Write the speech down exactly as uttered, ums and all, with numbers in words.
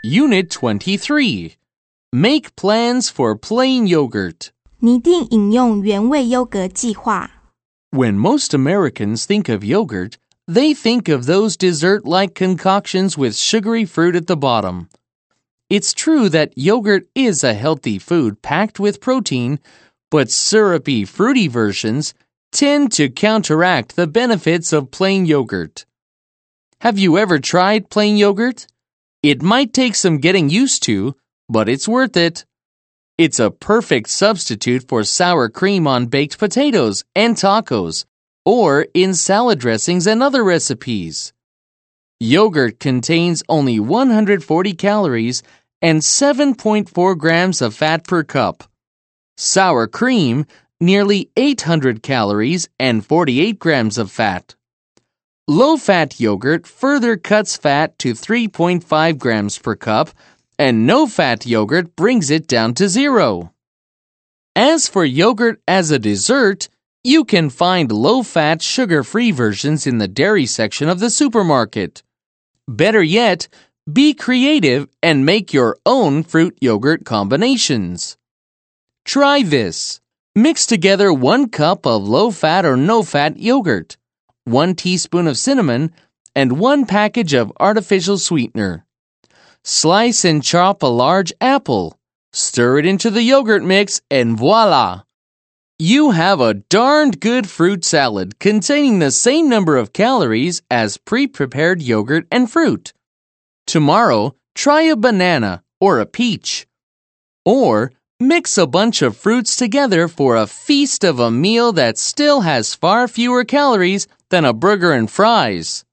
Unit twenty-three. Make plans for plain yogurt. 拟定饮用原味优格计划。 When most Americans think of yogurt, they think of those dessert-like concoctions with sugary fruit at the bottom. It's true that yogurt is a healthy food packed with protein, but syrupy, fruity versions tend to counteract the benefits of plain yogurt. Have you ever tried plain yogurt? It might take some getting used to, but it's worth it. It's a perfect substitute for sour cream on baked potatoes and tacos, or in salad dressings and other recipes. Yogurt contains only one hundred forty calories and seven point four grams of fat per cup. Sour cream, nearly eight hundred calories and forty-eight grams of fat. Low-fat yogurt further cuts fat to three point five grams per cup, and no-fat yogurt brings it down to zero. As for yogurt as a dessert, you can find low-fat, sugar-free versions in the dairy section of the supermarket. Better yet, be creative and make your own fruit yogurt combinations. Try this. Mix together one cup of low-fat or no-fat yogurt, one teaspoon of cinnamon, and one package of artificial sweetener. Slice and chop a large apple. Stir it into the yogurt mix and voila! You have a darned good fruit salad containing the same number of calories as pre-prepared yogurt and fruit. Tomorrow, try a banana or a peach. Or mix a bunch of fruits together for a feast of a meal that still has far fewer calories than a burger and fries.